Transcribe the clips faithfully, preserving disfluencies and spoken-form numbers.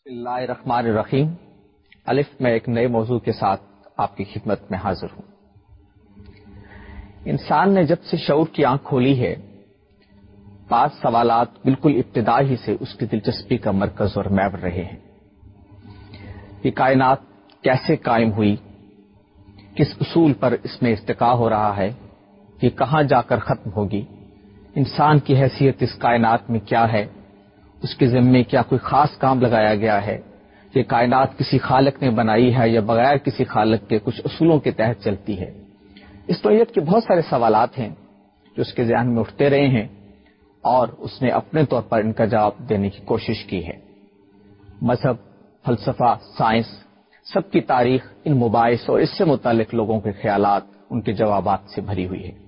بسم اللہ الرحمن الرحیم۔ الف میں ایک نئے موضوع کے ساتھ آپ کی خدمت میں حاضر ہوں۔ انسان نے جب سے شعور کی آنکھ کھولی ہے، بعض سوالات بالکل ابتدا ہی سے اس کی دلچسپی کا مرکز اور محور رہے ہیں۔ یہ کائنات کیسے قائم ہوئی، کس اصول پر اس میں ارتقاء ہو رہا ہے، یہ کہاں جا کر ختم ہوگی، انسان کی حیثیت اس کائنات میں کیا ہے، اس کے ذمے کیا کوئی خاص کام لگایا گیا ہے، یہ کائنات کسی خالق نے بنائی ہے یا بغیر کسی خالق کے کچھ اصولوں کے تحت چلتی ہے۔ اس نوعیت کے بہت سارے سوالات ہیں جو اس کے ذہن میں اٹھتے رہے ہیں اور اس نے اپنے طور پر ان کا جواب دینے کی کوشش کی ہے۔ مذہب، فلسفہ، سائنس، سب کی تاریخ ان مباحث اور اس سے متعلق لوگوں کے خیالات، ان کے جوابات سے بھری ہوئی ہے۔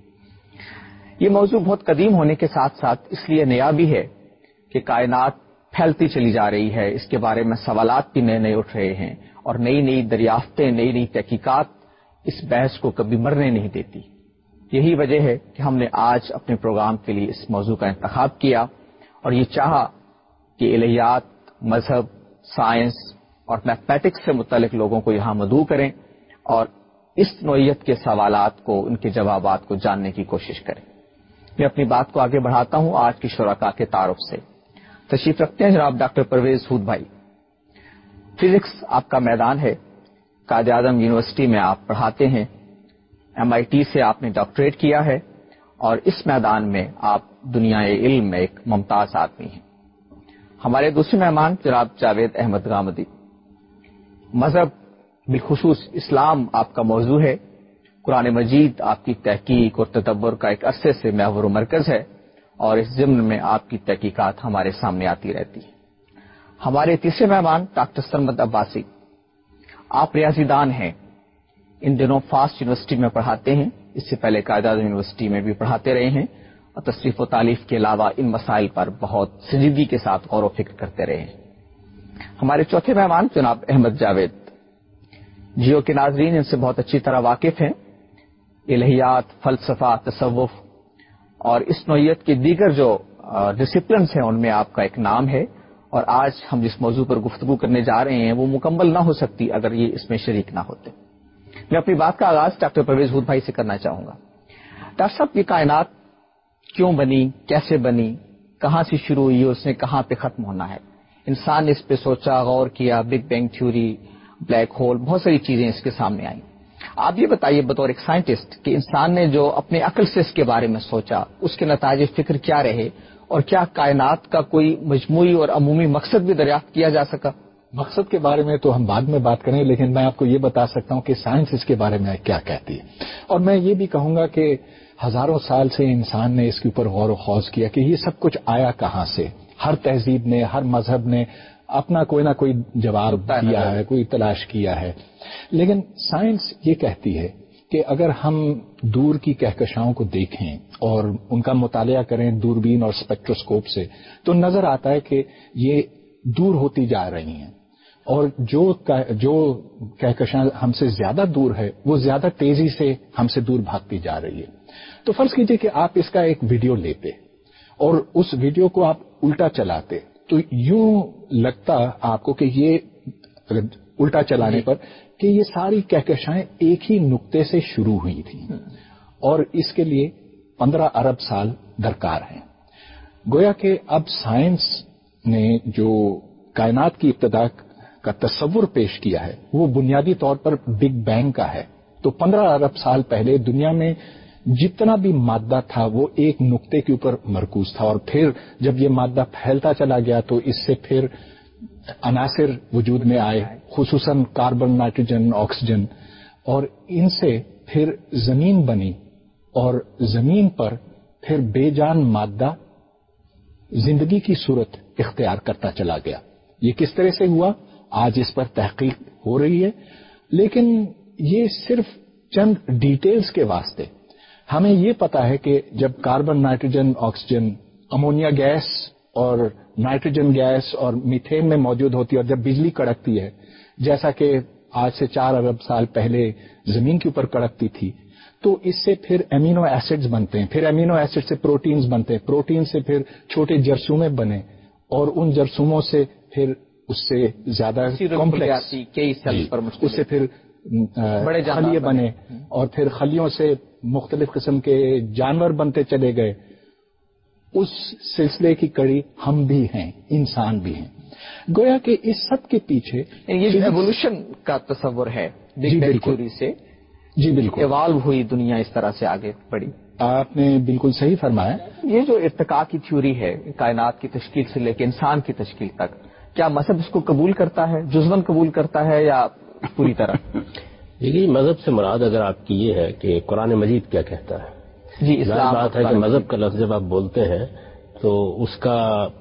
یہ موضوع بہت قدیم ہونے کے ساتھ ساتھ اس لیے نیا بھی ہے کہ کائنات پھیلتی چلی جا رہی ہے، اس کے بارے میں سوالات بھی نئے نئے اٹھ رہے ہیں اور نئی نئی دریافتیں، نئی نئی تحقیقات اس بحث کو کبھی مرنے نہیں دیتی۔ یہی وجہ ہے کہ ہم نے آج اپنے پروگرام کے لیے اس موضوع کا انتخاب کیا اور یہ چاہا کہ الہیات، مذہب، سائنس اور میتھمیٹکس سے متعلق لوگوں کو یہاں مدعو کریں اور اس نوعیت کے سوالات کو، ان کے جوابات کو جاننے کی کوشش کریں۔ میں اپنی بات کو آگے بڑھاتا ہوں آج کی شرکاء کے تعارف سے۔ تشریف رکھتے ہیں جناب ڈاکٹر پرویز ہود بھائی۔ فزکس آپ کا میدان ہے، قائد اعظم یونیورسٹی میں آپ پڑھاتے ہیں، ایم آئی ٹی سے آپ نے ڈاکٹریٹ کیا ہے اور اس میدان میں آپ دنیا علم میں ایک ممتاز آدمی ہیں۔ ہمارے دوسرے مہمان جناب جاوید احمد غامدی۔ مذہب، بالخصوص اسلام آپ کا موضوع ہے، قرآن مجید آپ کی تحقیق اور تدبر کا ایک عرصے سے محور و مرکز ہے اور اس ضمن میں آپ کی تحقیقات ہمارے سامنے آتی رہتی ہیں۔ ہمارے تیسرے مہمان ڈاکٹر سرمد عباسی۔ آپ ریاضی دان ہیں، ان دنوں فاسٹ یونیورسٹی میں پڑھاتے ہیں، اس سے پہلے قائد اعظم یونیورسٹی میں بھی پڑھاتے رہے ہیں اور تصریف و تالیف کے علاوہ ان مسائل پر بہت سنجیدگی کے ساتھ غور و فکر کرتے رہے ہیں۔ ہمارے چوتھے مہمان جناب احمد جاوید۔ جیو کے ناظرین ان سے بہت اچھی طرح واقف ہیں، الہیات، فلسفہ، تصوف اور اس نوعیت کے دیگر جو ڈسپلنس ہیں ان میں آپ کا ایک نام ہے اور آج ہم جس موضوع پر گفتگو کرنے جا رہے ہیں وہ مکمل نہ ہو سکتی اگر یہ اس میں شریک نہ ہوتے۔ میں اپنی بات کا آغاز ڈاکٹر پرویز ہود بھائی سے کرنا چاہوں گا۔ ڈاکٹر صاحب، یہ کائنات کیوں بنی، کیسے بنی، کہاں سے شروع ہوئی، اس نے کہاں پہ ختم ہونا ہے؟ انسان نے اس پہ سوچا، غور کیا، big bang theory, black hole, بہت ساری چیزیں اس کے سامنے آئیں۔ آپ یہ بتائیے بطور ایک سائنٹسٹ کہ انسان نے جو اپنے عقل سے اس کے بارے میں سوچا، اس کے نتائج فکر کیا رہے اور کیا کائنات کا کوئی مجموعی اور عمومی مقصد بھی دریافت کیا جا سکا؟ مقصد کے بارے میں تو ہم بعد میں بات کریں، لیکن میں آپ کو یہ بتا سکتا ہوں کہ سائنس اس کے بارے میں کیا کہتی ہے، اور میں یہ بھی کہوں گا کہ ہزاروں سال سے انسان نے اس کے اوپر غور و خوض کیا کہ یہ سب کچھ آیا کہاں سے۔ ہر تہذیب نے، ہر مذہب نے اپنا کوئی نہ کوئی جواب دیا ہے، کوئی تلاش کیا ہے، لیکن سائنس یہ کہتی ہے کہ اگر ہم دور کی کہکشاؤں کو دیکھیں اور ان کا مطالعہ کریں دوربین اور اسپیکٹروسکوپ سے تو نظر آتا ہے کہ یہ دور ہوتی جا رہی ہیں اور جو جو کہکشاں ہم سے زیادہ دور ہے وہ زیادہ تیزی سے ہم سے دور بھاگتی جا رہی ہے۔ تو فرض کیجئے کہ آپ اس کا ایک ویڈیو لیتے اور اس ویڈیو کو آپ الٹا چلاتے تو یوں لگتا آپ کو کہ یہ الٹا چلانے پر کہ یہ ساری کہکشائیں ایک ہی نقطے سے شروع ہوئی تھیں اور اس کے لیے پندرہ ارب سال درکار ہیں۔ گویا کہ اب سائنس نے جو کائنات کی ابتدا کا تصور پیش کیا ہے وہ بنیادی طور پر بگ بینگ کا ہے۔ تو پندرہ ارب سال پہلے دنیا میں جتنا بھی مادہ تھا وہ ایک نقطے کے اوپر مرکوز تھا اور پھر جب یہ مادہ پھیلتا چلا گیا تو اس سے پھر عناصر وجود میں آئے، خصوصاً کاربن، نائٹروجن، آکسیجن، اور ان سے پھر زمین بنی اور زمین پر پھر بے جان مادہ زندگی کی صورت اختیار کرتا چلا گیا۔ یہ کس طرح سے ہوا آج اس پر تحقیق ہو رہی ہے، لیکن یہ صرف چند ڈیٹیلز کے واسطے ہمیں یہ پتا ہے کہ جب carbon, nitrogen, oxygen, ammonia gas اور نائٹروجن گیس اور میتھین میں موجود ہوتی ہے اور جب بجلی کڑکتی ہے جیسا کہ آج سے چار ارب سال پہلے زمین کے اوپر کڑکتی تھی، تو اس سے پھر امینو ایسڈز بنتے ہیں، پھر امینو ایسڈ سے پروٹینز بنتے ہیں، پروٹین سے پھر چھوٹے جرثومے بنے اور ان جرثوموں سے پھر اس سے زیادہ کمپلیکس، اس سے پھر بڑے خلیے بنے اور پھر خلیوں سے مختلف قسم کے جانور بنتے چلے گئے. اس سلسلے کی کڑی ہم بھی ہیں، انسان بھی ہیں. گویا کہ اس سب کے پیچھے یہ ایوولوشن کا تصور ہے، جی بالکل سے جی بالکل ایوالو ہوئی دنیا، اس طرح سے آگے بڑھی. آپ نے بالکل صحیح فرمایا. یہ جو ارتقاء کی تھیوری ہے کائنات کی تشکیل سے لے کے انسان کی تشکیل تک، کیا مذہب اس کو قبول کرتا ہے، جزوً قبول کرتا ہے یا پوری طرح؟ دیکھیے، مذہب سے مراد اگر آپ کی یہ ہے کہ قرآن مجید کیا کہتا ہے. جی اسلام بات ہے کہ مذہب کا لفظ جب آپ بولتے ہیں تو اس کا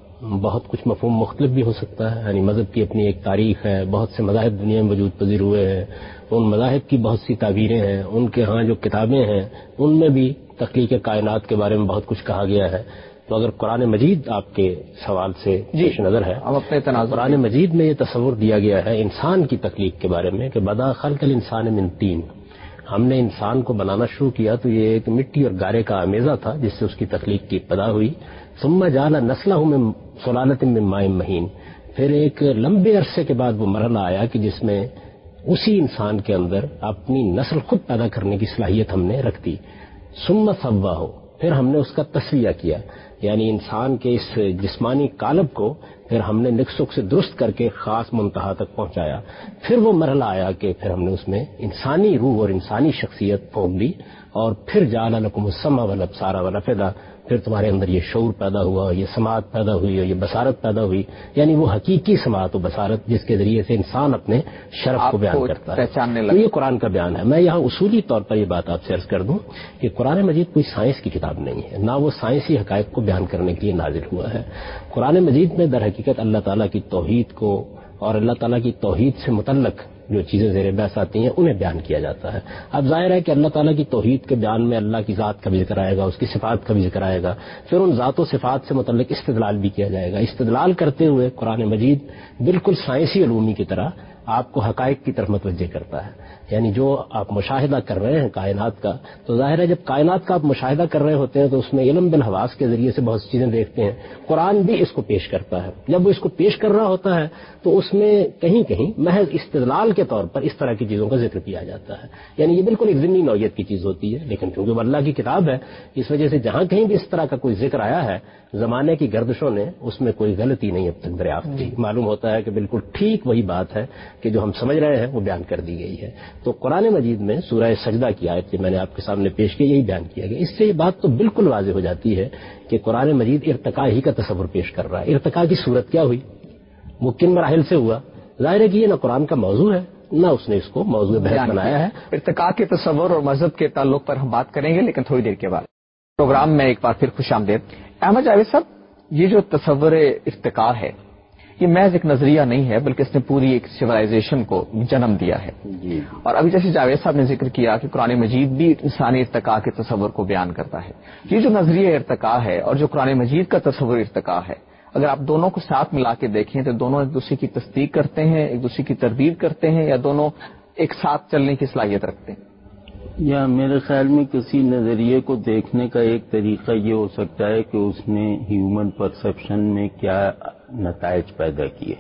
بہت کچھ مفہوم مختلف بھی ہو سکتا ہے. یعنی مذہب کی اپنی ایک تاریخ ہے، بہت سے مذاہب دنیا میں وجود پذیر ہوئے ہیں، ان مذاہب کی بہت سی تعبیریں ہیں، ان کے ہاں جو کتابیں ہیں ان میں بھی تخلیق کائنات کے بارے میں بہت کچھ کہا گیا ہے. تو اگر قرآن مجید آپ کے سوال سے پیش نظر ہے، ہم اپنے تناظر قرآن مجید میں یہ تصور دیا گیا ہے انسان کی تخلیق کے بارے میں کہ بدا خلق الانسان من طین، ہم نے انسان کو بنانا شروع کیا تو یہ ایک مٹی اور گارے کا آمیزہ تھا جس سے اس کی تخلیق کی ابتدا ہوئی. ثم جعل نسلہ من سلالۃ من ماء مہین، پھر ایک لمبے عرصے کے بعد وہ مرحلہ آیا کہ جس میں اسی انسان کے اندر اپنی نسل خود پیدا کرنے کی صلاحیت ہم نے رکھ دی. ثم سواہ، پھر ہم نے اس کا تسویہ کیا، یعنی انسان کے اس جسمانی قالب کو پھر ہم نے نقص سے درست کر کے خاص منتہا تک پہنچایا. پھر وہ مرحلہ آیا کہ پھر ہم نے اس میں انسانی روح اور انسانی شخصیت پھونک دی، اور پھر جعل لکم السمع والابصار والافئدہ، پھر تمہارے اندر یہ شعور پیدا ہوا، یہ سماعت پیدا ہوئی اور یہ بصارت پیدا ہوئی، یعنی وہ حقیقی سماعت و بصارت جس کے ذریعے سے انسان اپنے شرف کو بیان کرتا ہے. تو یہ قرآن کا بیان ہے. میں یہاں اصولی طور پر یہ بات آپ سے عرض کر دوں کہ قرآن مجید کوئی سائنس کی کتاب نہیں ہے، نہ وہ سائنسی حقائق کو بیان کرنے کے لیے نازل ہوا ہے. قرآن مجید میں در حقیقت اللہ تعالیٰ کی توحید کو اور اللہ تعالیٰ کی توحید سے متعلق جو چیزیں زیر بحث آتی ہیں انہیں بیان کیا جاتا ہے. اب ظاہر ہے کہ اللہ تعالیٰ کی توحید کے بیان میں اللہ کی ذات کا بھی ذکر آئے گا، اس کی صفات کا بھی ذکر آئے گا، پھر ان ذات و صفات سے متعلق استدلال بھی کیا جائے گا. استدلال کرتے ہوئے قرآن مجید بالکل سائنسی علومی کی طرح آپ کو حقائق کی طرف متوجہ کرتا ہے. یعنی جو آپ مشاہدہ کر رہے ہیں کائنات کا، تو ظاہر ہے جب کائنات کا آپ مشاہدہ کر رہے ہوتے ہیں تو اس میں علم بالحواس کے ذریعے سے بہت سی چیزیں دیکھتے ہیں. قرآن بھی اس کو پیش کرتا ہے. جب وہ اس کو پیش کر رہا ہوتا ہے تو اس میں کہیں کہیں محض استدلال کے طور پر اس طرح کی چیزوں کا ذکر کیا جاتا ہے. یعنی یہ بالکل ایک ضمنی نوعیت کی چیز ہوتی ہے، لیکن چونکہ وہ اللہ کی کتاب ہے اس وجہ سے جہاں کہیں بھی اس طرح کا کوئی ذکر آیا ہے زمانے کی گردشوں نے اس میں کوئی غلطی نہیں اب تک دریافت کی. معلوم ہوتا ہے کہ بالکل ٹھیک وہی بات ہے کہ جو ہم سمجھ رہے ہیں وہ بیان کر دی گئی ہے. تو قرآن مجید میں سورہ سجدہ کی آیت جو میں نے آپ کے سامنے پیش کی یہی بیان کیا گیا. اس سے یہ بات تو بالکل واضح ہو جاتی ہے کہ قرآن مجید ارتقاء ہی کا تصور پیش کر رہا ہے. ارتقاء کی صورت کیا ہوئی، وہ کن مراحل سے ہوا؟ ظاہر ہے کہ یہ نہ قرآن کا موضوع ہے نہ اس نے اس کو موضوع بحث بنایا ہے. ارتقاء کے تصور اور مذہب کے تعلق پر ہم بات کریں گے، لیکن تھوڑی دیر کے بعد. پروگرام میں ایک بار پھر خوش آمدید. احمد جاوید صاحب، یہ جو تصور ارتقاء ہے یہ محض ایک نظریہ نہیں ہے بلکہ اس نے پوری ایک سویلائزیشن کو جنم دیا ہے. جی. اور ابھی جیسے جاوید صاحب نے ذکر کیا کہ قرآن مجید بھی انسانی ارتقاء کے تصور کو بیان کرتا ہے. یہ جو نظریہ ارتقاء ہے اور جو قرآن مجید کا تصور ارتقاء ہے، اگر آپ دونوں کو ساتھ ملا کے دیکھیں تو دونوں ایک دوسرے کی تصدیق کرتے ہیں، ایک دوسرے کی تردید کرتے ہیں، یا دونوں ایک ساتھ چلنے کی صلاحیت رکھتے ہیں؟ یا میرے خیال میں کسی نظریے کو دیکھنے کا ایک طریقہ یہ ہو سکتا ہے کہ اس نے ہیومن پرسپشن میں کیا نتائج پیدا کیے.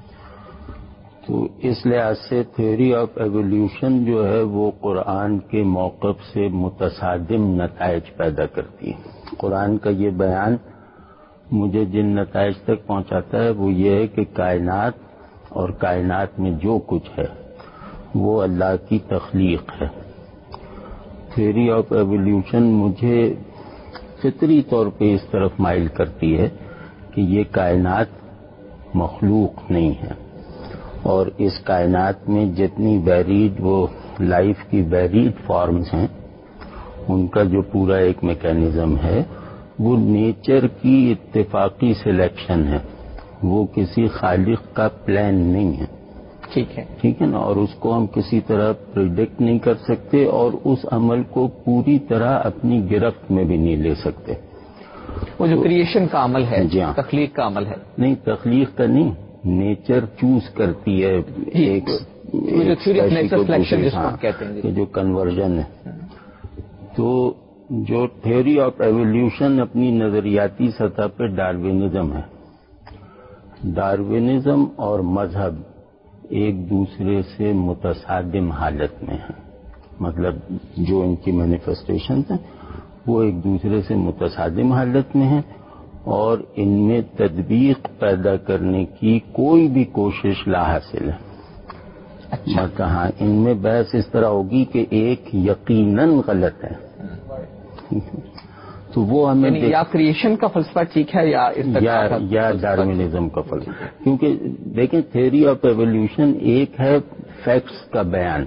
تو اس لحاظ سے تھیوری آف ایولیوشن جو ہے وہ قرآن کے موقف سے متصادم نتائج پیدا کرتی ہے. قرآن کا یہ بیان مجھے جن نتائج تک پہنچاتا ہے وہ یہ ہے کہ کائنات اور کائنات میں جو کچھ ہے وہ اللہ کی تخلیق ہے. تھیوری آف ایولیوشن مجھے فطری طور پہ اس طرف مائل کرتی ہے کہ یہ کائنات مخلوق نہیں ہے، اور اس کائنات میں جتنی ویریڈ وہ لائف کی ویریڈ فارمز ہیں ان کا جو پورا ایک میکینزم ہے وہ نیچر کی اتفاقی سلیکشن ہے، وہ کسی خالق کا پلان نہیں ہے. ٹھیک ہے ٹھیک ہے نا. اور اس کو ہم کسی طرح پریڈکٹ نہیں کر سکتے اور اس عمل کو پوری طرح اپنی گرفت میں بھی نہیں لے سکتے. وہ جو کریشن کا عمل ہے، جی ہاں، تخلیق کا عمل ہے. نہیں، تخلیق کا نہیں، نیچر چوز کرتی ہے ایک جو کنورژن ہے. تو جو تھیوری آف ایولیوشن اپنی نظریاتی سطح پہ ڈاروینزم ہے، ڈاروینزم اور مذہب ایک دوسرے سے متصادم حالت میں ہیں، مطلب جو ان کی مینیفیسٹیشنز ہیں وہ ایک دوسرے سے متصادم حالت میں ہیں، اور ان میں تطبیق پیدا کرنے کی کوئی بھی کوشش لا حاصل ہے۔ اچھا کہاں ان میں بحث اس طرح ہوگی کہ ایک یقیناً غلط ہے، تو وہ ہمیں یعنی یا کریشن کا فلسفہ ٹھیک ہے یا یا ڈارونزم کا فلسفہ، کیونکہ دیکھیں تھیوری آف ایوولوشن ایک ہے فیکٹس کا بیان،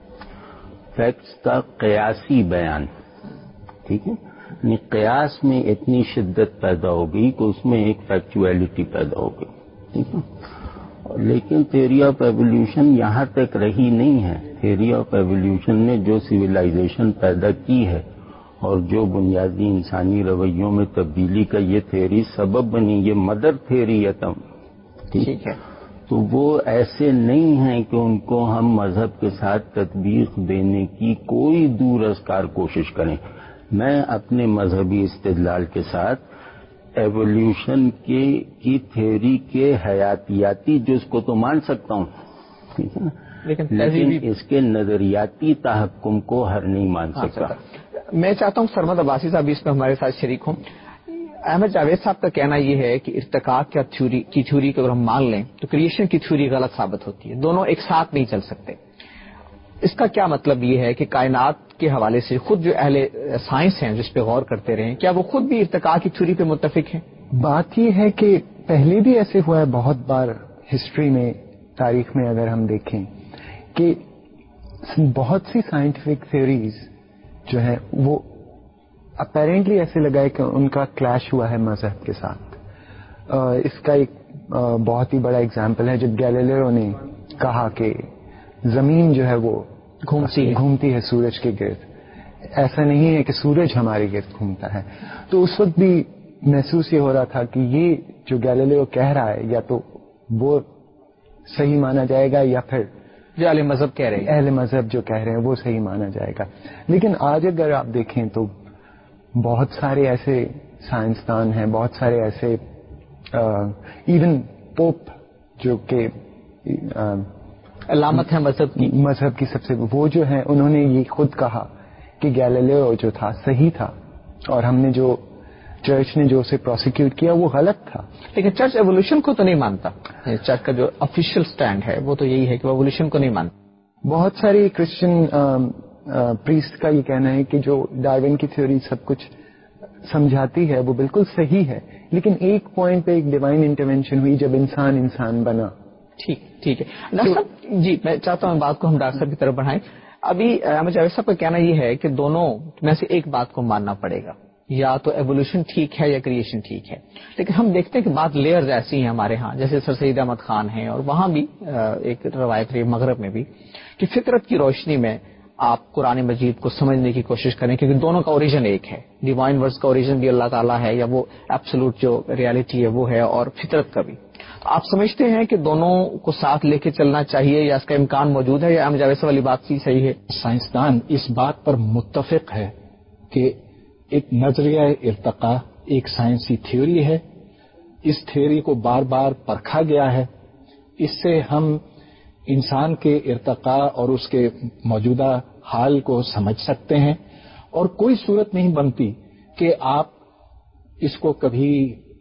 فیکٹس کا قیاسی بیان، ٹھیک ہے، یعنی قیاس میں اتنی شدت پیدا ہو گئی کہ اس میں ایک فیکچویلٹی پیدا ہو گئی، ٹھیک ہے، لیکن تھیوری آف ایوولوشن یہاں تک رہی نہیں ہے۔ تھیوری آف ایوولوشن نے جو سویلائزیشن پیدا کی ہے اور جو بنیادی انسانی رویوں میں تبدیلی کا یہ تھیوری سبب بنی، یہ مدر تھیوری ہے تم، ٹھیک ہے، تو وہ ایسے نہیں ہیں کہ ان کو ہم مذہب کے ساتھ تطبیق دینے کی کوئی دور از کار کوشش کریں۔ میں اپنے مذہبی استدلال کے ساتھ ایوولوشن کے کی تھیوری کے حیاتیاتی جز کو تو مان سکتا ہوں، ٹھیک ہے نا، لیکن اس کے نظریاتی تحکم کو ہر نہیں مان سکتا۔ میں چاہتا ہوں سرمد عباسی صاحب اس میں ہمارے ساتھ شریک ہوں۔ احمد جاوید صاحب کا کہنا یہ ہے کہ ارتقاء کی تھیوری کی تھیوری کو اگر ہم مان لیں تو کریشن کی تھیوری غلط ثابت ہوتی ہے، دونوں ایک ساتھ نہیں چل سکتے۔ اس کا کیا مطلب یہ ہے کہ کائنات کے حوالے سے خود جو اہل سائنس ہیں جس پہ غور کرتے رہے ہیں، کیا وہ خود بھی ارتقاء کی تھیوری پہ متفق ہیں؟ بات یہ ہے کہ پہلے بھی ایسے ہوا ہے بہت بار ہسٹری میں، تاریخ میں اگر ہم دیکھیں کہ بہت سی سائنٹیفک تھیوریز جو ہیں وہ اپیرنٹلی ایسے لگا ہے کہ ان کا کلیش ہوا ہے مذہب کے ساتھ۔ اس کا ایک بہت ہی بڑا اگزامپل ہے جب گیلیلیو نے کہا کہ زمین جو ہے وہ گھومتی ہے گھومتی ہے سورج کے گرد، ایسا نہیں ہے کہ سورج ہمارے گرد گھومتا ہے۔ تو اس وقت بھی محسوس یہ ہو رہا تھا کہ یہ جو گیلیلیو کہہ رہا ہے یا تو وہ صحیح مانا جائے گا یا پھر جو اہل مذہب کہہ رہے ہیں اہل مذہب جو کہہ رہے ہیں وہ صحیح مانا جائے گا۔ لیکن آج اگر آپ دیکھیں تو بہت سارے ایسے سائنسدان ہیں، بہت سارے ایسے ایون پوپ جو کہ علامت ہے مذہب کی مذہب کی سب سے، وہ جو ہیں انہوں نے یہ خود کہا کہ گیلیلیو جو تھا صحیح تھا اور ہم نے جو چرچ نے جو اسے پروسیکیوٹ کیا وہ غلط تھا۔ لیکن چرچ ایوولوشن کو تو نہیں مانتا، چرچ کا جو آفیشیل سٹینڈ ہے وہ تو یہی ہے کہ وہ ایوولوشن کو نہیں مانتا۔ بہت ساری کرسچن پریسٹ کا یہ کہنا ہے کہ جو ڈارون کی تھیوری سب کچھ سمجھاتی ہے وہ بالکل صحیح ہے، لیکن ایک پوائنٹ پہ ایک ڈیوائن انٹرونشن ہوئی جب انسان انسان بنا۔ ٹھیک ٹھیک ہے ڈاکٹر صاحب، جی میں چاہتا ہوں بات کو ہم ڈاکٹر صاحب کی طرف بڑھائیں۔ ابھی احمد جاوید صاحب کا کہنا یہ ہے کہ دونوں میں سے ایک بات کو ماننا پڑے گا، یا تو ایوولوشن ٹھیک ہے یا کریشن ٹھیک ہے، لیکن ہم دیکھتے ہیں کہ بعض لیئرز ایسی ہیں ہمارے ہاں، جیسے سر سید احمد خان ہیں اور وہاں بھی ایک روایت رہی مغرب میں بھی کہ فطرت کی روشنی میں آپ قرآن مجید کو سمجھنے کی کوشش کریں، کیونکہ دونوں کا اوریجن ایک ہے، ڈیوائن ورڈز کا اوریجن بھی اللہ تعالیٰ ہے یا وہ ایبسولوٹ جو ریالٹی ہے وہ ہے، اور فطرت کا بھی۔ آپ سمجھتے ہیں کہ دونوں کو ساتھ لے کے چلنا چاہیے یا اس کا امکان موجود ہے، یا احمد جاوید صاحب والی بات سی صحیح ہے؟ سائنسدان اس بات پر متفق ہے کہ ایک نظریہ ارتقاء ایک سائنسی تھیوری ہے، اس تھیوری کو بار بار پرکھا گیا ہے، اس سے ہم انسان کے ارتقاء اور اس کے موجودہ حال کو سمجھ سکتے ہیں، اور کوئی صورت نہیں بنتی کہ آپ اس کو کبھی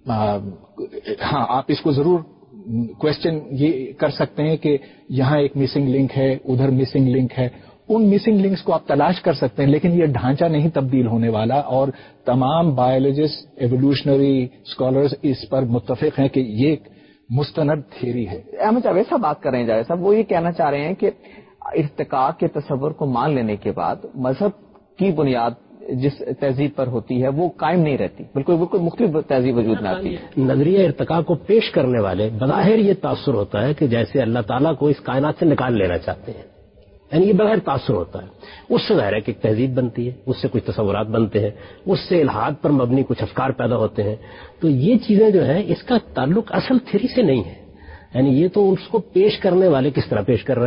ہاں آپ اس کو ضرور کوشچن یہ کر سکتے ہیں کہ یہاں ایک مسنگ لنک ہے، ادھر مسنگ لنک ہے، ان مسنگ لنکس کو آپ تلاش کر سکتے ہیں، لیکن یہ ڈھانچہ نہیں تبدیل ہونے والا، اور تمام بایولوجسٹ ایوولوشنری اسکالرز اس پر متفق ہیں کہ یہ ایک مستند تھیوری ہے۔ احمد جاوید صاحب بات کر رہے ہیں، جاوید صاحب وہ یہ کہنا چاہ رہے ہیں کہ ارتقاء کے تصور کو مان لینے کے بعد مذہب کی بنیاد جس تہذیب پر ہوتی ہے وہ قائم نہیں رہتی، بالکل بالکل مختلف تہذیب وجود میں آتی ہے۔ نظریہ ارتقاء کو پیش کرنے والے بظاہر یہ تاثر ہوتا ہے کہ جیسے اللہ تعالیٰ کو اس کائنات سے نکال لینا چاہتے ہیں، یعنی یہ بغیر تاثر ہوتا ہے، اس سے ظاہر ہے کہ ایک تہذیب بنتی ہے، اس سے کچھ تصورات بنتے ہیں، اس سے الحاد پر مبنی کچھ افکار پیدا ہوتے ہیں، تو یہ چیزیں جو ہیں اس کا تعلق اصل تھیوری سے نہیں ہے، یعنی یہ تو اس کو پیش کرنے والے کس طرح پیش کر رہے ہیں،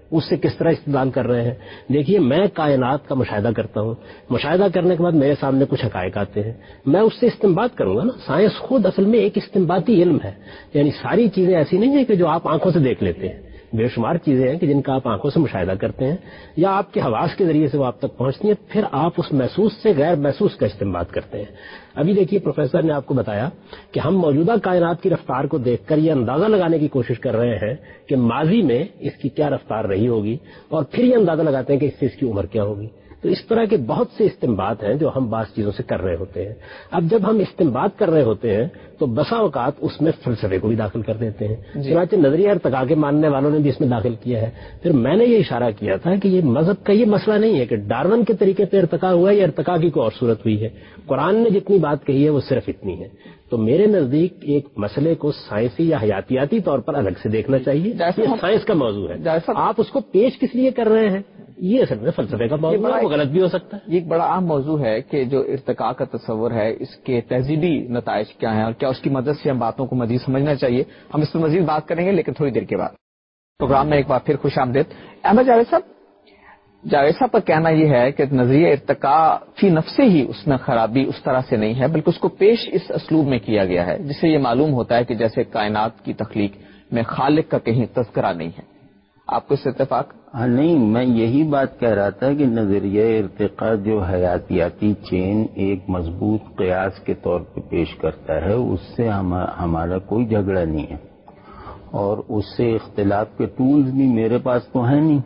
اس سے کس طرح استدلال کر رہے ہیں. دیکھیے میں کائنات کا مشاہدہ کرتا ہوں, مشاہدہ کرنے کے بعد میرے سامنے کچھ حقائق آتے ہیں, میں اس سے استنباط کروں گا نا. سائنس خود اصل میں ایک استنباطی علم ہے, یعنی ساری چیزیں ایسی نہیں ہیں کہ جو آپ آنکھوں سے دیکھ لیتے ہیں. بے شمار چیزیں ہیں کہ جن کا آپ آنکھوں سے مشاہدہ کرتے ہیں یا آپ کے حواس کے ذریعے سے وہ آپ تک پہنچتی ہیں, پھر آپ اس محسوس سے غیر محسوس کا استنباط کرتے ہیں. ابھی دیکھیے پروفیسر نے آپ کو بتایا کہ ہم موجودہ کائنات کی رفتار کو دیکھ کر یہ اندازہ لگانے کی کوشش کر رہے ہیں کہ ماضی میں اس کی کیا رفتار رہی ہوگی, اور پھر یہ اندازہ لگاتے ہیں کہ اس سے اس کی عمر کیا ہوگی. تو اس طرح کے بہت سے استنباط ہیں جو ہم بعض چیزوں سے کر رہے ہوتے ہیں. اب جب ہم استنباط کر رہے ہوتے ہیں تو بسا اوقات اس میں فلسفے کو بھی داخل کر دیتے ہیں. چنانچہ نظریہ ارتقاء کے ماننے والوں نے بھی اس میں داخل کیا ہے. پھر میں نے یہ اشارہ کیا تھا کہ یہ مذہب کا یہ مسئلہ نہیں ہے کہ ڈارون کے طریقے پہ ارتقاء ہوا ہے یا ارتقاء کی کوئی اور صورت ہوئی ہے. قرآن نے جتنی بات کہی ہے وہ صرف اتنی ہے. تو میرے نزدیک ایک مسئلے کو سائنسی یا حیاتیاتی طور پر الگ سے دیکھنا چاہیے. یہ سائنس کا موضوع ہے, آپ اس کو پیش کس لیے کر رہے ہیں, یہ اصل میں فلسفے کا موضوع ہے, وہ غلط بھی ہو سکتا ہے. یہ ایک بڑا اہم موضوع ہے کہ جو ارتقاء کا تصور ہے اس کے تہذیبی نتائج کیا ہیں اور کیا اس کی مدد سے ہم باتوں کو مزید سمجھنا چاہیے. ہم اس پر مزید بات کریں گے لیکن تھوڑی دیر کے بعد. پروگرام میں ایک بار پھر خوش آمدید. احمد جاوید صاحب, جاوید صاحب کا کہنا یہ ہے کہ نظریہ ارتقاء فی نفسے ہی اس میں خرابی اس طرح سے نہیں ہے, بلکہ اس کو پیش اس اسلوب میں کیا گیا ہے جس سے یہ معلوم ہوتا ہے کہ جیسے کائنات کی تخلیق میں خالق کا کہیں تذکرہ نہیں ہے. آپ کو اس سے اتفاق؟ ہاں نہیں, میں یہی بات کہہ رہا تھا کہ نظریہ ارتقاء جو حیاتیاتی چین ایک مضبوط قیاس کے طور پہ پیش کرتا ہے اس سے ہمارا کوئی جھگڑا نہیں ہے, اور اس سے اختلاف کے ٹولز بھی میرے پاس تو ہیں نہیں.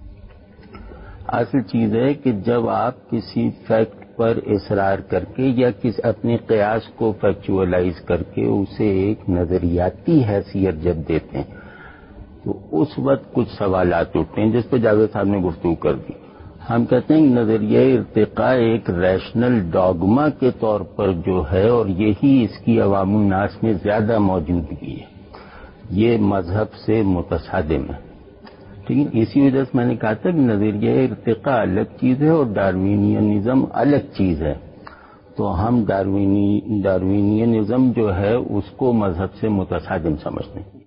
اصل چیز ہے کہ جب آپ کسی فیکٹ پر اصرار کر کے یا کسی اپنے قیاس کو فیکچولائز کر کے اسے ایک نظریاتی حیثیت جب دیتے ہیں تو اس وقت کچھ سوالات اٹھتے ہیں جس پہ جاوید صاحب نے گفتگو کر دی. ہم کہتے ہیں کہ نظریہ ارتقاء ایک ریشنل ڈاگما کے طور پر جو ہے, اور یہی اس کی عوام الناس میں زیادہ موجودگی ہے, یہ مذہب سے متصادم ہے. ٹھیک ہے, اسی وجہ سے میں نے کہا تھا کہ نظریہ ارتقاء الگ چیز ہے اور ڈاروینینزم الگ چیز ہے. تو ہم ڈاروینی ڈاروینینزم جو ہے اس کو مذہب سے متصادم سمجھتے ہیں.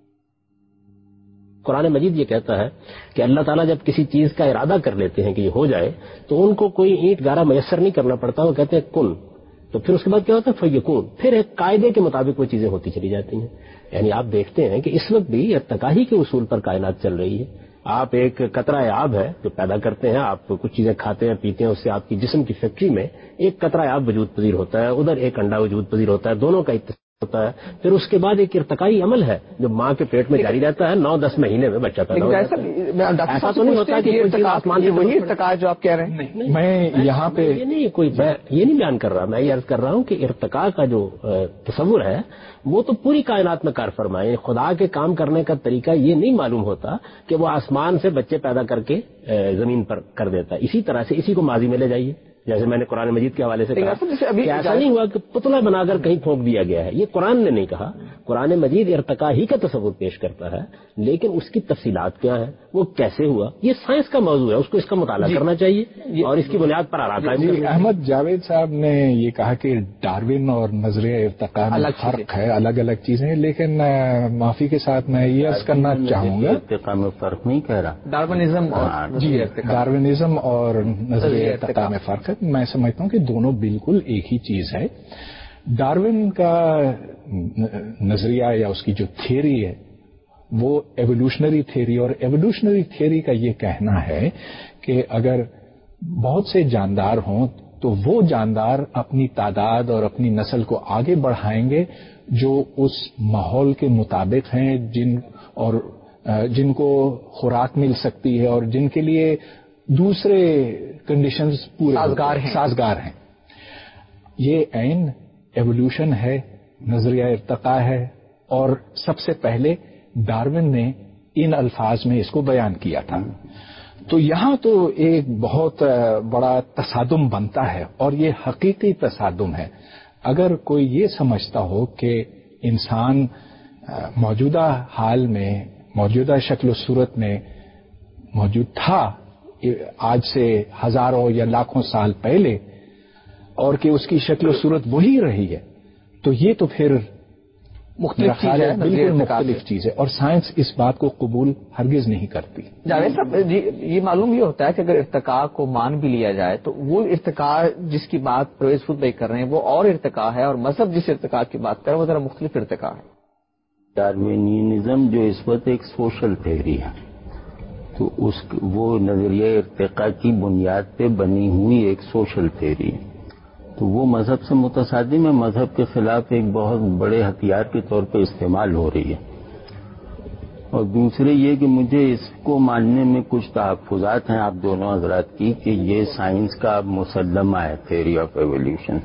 قرآن مجید یہ کہتا ہے کہ اللہ تعالیٰ جب کسی چیز کا ارادہ کر لیتے ہیں کہ یہ ہو جائے تو ان کو کوئی اینٹ گارا میسر نہیں کرنا پڑتا, وہ کہتے ہیں کن, تو پھر اس کے بعد کیا ہوتا ہے فیکون, پھر ایک قاعدے کے مطابق وہ چیزیں ہوتی چلی جاتی ہیں. یعنی آپ دیکھتے ہیں کہ اس وقت بھی ارتقائی کے اصول پر کائنات چل رہی ہے. آپ ایک قطرہ آب ہے جو پیدا کرتے ہیں, آپ کچھ چیزیں کھاتے ہیں پیتے ہیں, اس سے آپ کی جسم کی فیکٹری میں ایک قطرہ آب وجود پذیر ہوتا ہے, ادھر ایک انڈا وجود پذیر ہوتا ہے, دونوں کا اتفاق ہوتا ہے. پھر اس کے بعد ایک ارتقائی عمل ہے جو ماں کے پیٹ میں جاری رہتا ہے, نو دس مہینے میں بچہ پیدا ہوتا ہے. ایسا تو نہیں ہوتا کہ آسمان سے وہی ارتقاء جو آپ کہہ رہے ہیں. میں یہاں پہ یہ نہیں کوئی یہ نہیں بیان کر رہا, میں یہ عرض کر رہا ہوں کہ ارتقاء کا جو تصور ہے وہ تو پوری کائنات میں کار فرما ہے. خدا کے کام کرنے کا طریقہ یہ نہیں معلوم ہوتا کہ وہ آسمان سے بچے پیدا کر کے زمین پر کر دیتا ہے. اسی طرح سے اسی کو ماضی میں لے جائیے, جیسے میں نے قرآن مجید کے حوالے سے کہا کہ ایسا نہیں ہوا کہ پتلا بنا کر کہیں پھونک دیا گیا ہے. یہ قرآن نے نہیں کہا, قرآن مجید ارتقاء ہی کا تصور پیش کرتا ہے, لیکن اس کی تفصیلات کیا ہے, وہ کیسے ہوا, یہ سائنس کا موضوع ہے, اس کو اس کا مطالعہ جی. کرنا چاہیے اور اس کی بنیاد پر آرا قائم کرنا. احمد جاوید صاحب نے یہ کہا کہ ڈاروین اور نظریہ ارتقاء میں فرق ہے, الگ الگ چیزیں ہیں, لیکن معافی کے ساتھ میں یہ عرض کرنا چاہوں گا ارتقاء میں فرق نہیں کہہ رہا, ڈاروینزم اور جی ڈاروینزم اور نظریہ ارتقاء میں فرق ہے. میں سمجھتا ہوں کہ دونوں بالکل ایک ہی چیز ہے. ڈاروین کا نظریہ یا اس کی جو تھیوری ہے وہ ایوولوشنری تھیوری, اور ایوولوشنری تھیوری کا یہ کہنا ہے کہ اگر بہت سے جاندار ہوں تو وہ جاندار اپنی تعداد اور اپنی نسل کو آگے بڑھائیں گے جو اس ماحول کے مطابق ہیں, جن اور جن کو خوراک مل سکتی ہے اور جن کے لیے دوسرے کنڈیشنز پورے سازگار ہیں سازگار ہیں. یہ عین ایوولوشن ہے, نظریہ ارتقاء ہے, اور سب سے پہلے ڈاروین نے ان الفاظ میں اس کو بیان کیا تھا. تو یہاں تو ایک بہت بڑا تصادم بنتا ہے, اور یہ حقیقی تصادم ہے. اگر کوئی یہ سمجھتا ہو کہ انسان موجودہ حال میں, موجودہ شکل و صورت میں موجود تھا آج سے ہزاروں یا لاکھوں سال پہلے, اور کہ اس کی شکل و صورت وہی رہی ہے, تو یہ تو پھر مختلف چیز ہے، بالکل مختلف چیز ہے، اور سائنس اس بات کو قبول ہرگز نہیں کرتی۔ جاوید صاحب جی، یہ معلوم یہ ہوتا ہے کہ اگر ارتقاء کو مان بھی لیا جائے تو وہ ارتقاء جس کی بات پرویز خود بھائی کر رہے ہیں وہ اور ارتقاء ہے، اور مذہب جس ارتقاء کی بات کر رہے ہیں وہ ذرا مختلف ارتقاء ہے۔ ڈارونیزم جو اس وقت ایک سوشل تھیوری ہے، تو اس وہ نظریہ ارتقاء کی بنیاد پہ بنی ہوئی ایک سوشل تھیوری ہے، تو وہ مذہب سے متصادم ہے، مذہب کے خلاف ایک بہت بڑے ہتھیار کے طور پہ استعمال ہو رہی ہے۔ اور دوسرے یہ کہ مجھے اس کو ماننے میں کچھ تحفظات ہیں آپ دونوں حضرات کی کہ یہ سائنس کا مسلمہ ہے، تھیوری آف ایولیوشن۔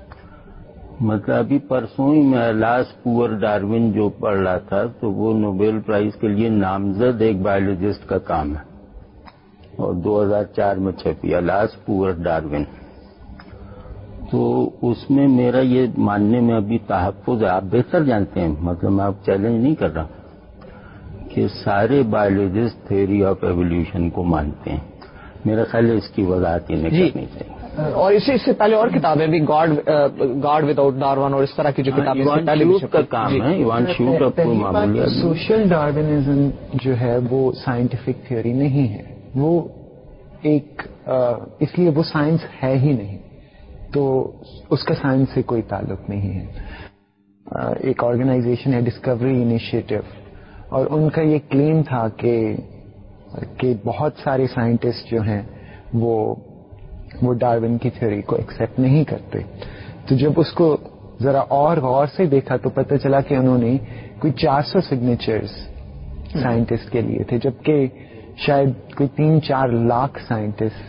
مطلب ابھی پرسوں ہی میں لاس پور ڈارون جو پڑھ رہا تھا تو وہ نوبیل پرائز کے لیے نامزد ایک بایولوجسٹ کا کام ہے، اور دو ہزار چار میں چھپی لاس پور ڈارون۔ تو اس میں میرا یہ ماننے میں ابھی تحفظ ہے، آپ بہتر جانتے ہیں، مطلب میں آپ چیلنج نہیں کر رہا کہ سارے بایولوجسٹ تھیوری آف ایولیوشن کو مانتے ہیں۔ میرا خیال ہے اس کی وضاحت انہیں کرنی چاہیے۔ اور اسی اس سے پہلے اور کتابیں بھی، گاڈ گاڈ ود آؤٹ ڈارون اور اس طرح کی جو کتابیں کا کام ہے، ایوان شیوٹ اب کوئی معمولی آدمی۔ سوشل ڈارونزم جو ہے وہ سائنٹیفک تھیوری نہیں ہے، وہ ایک اس لیے وہ سائنس ہے ہی نہیں، تو اس کا سائنس سے کوئی تعلق نہیں ہے۔ ایک آرگنائزیشن ہے ڈسکوری انیشیٹو، اور ان کا یہ کلیم تھا کہ کہ بہت سارے سائنٹسٹ جو ہیں وہ وہ ڈارون کی تھیوری کو ایکسیپٹ نہیں کرتے۔ تو جب اس کو ذرا اور غور سے دیکھا تو پتہ چلا کہ انہوں نے کوئی چار سو سگنیچرز سائنٹسٹ کے لیے تھے، جبکہ شاید کوئی تین چار لاکھ سائنٹسٹ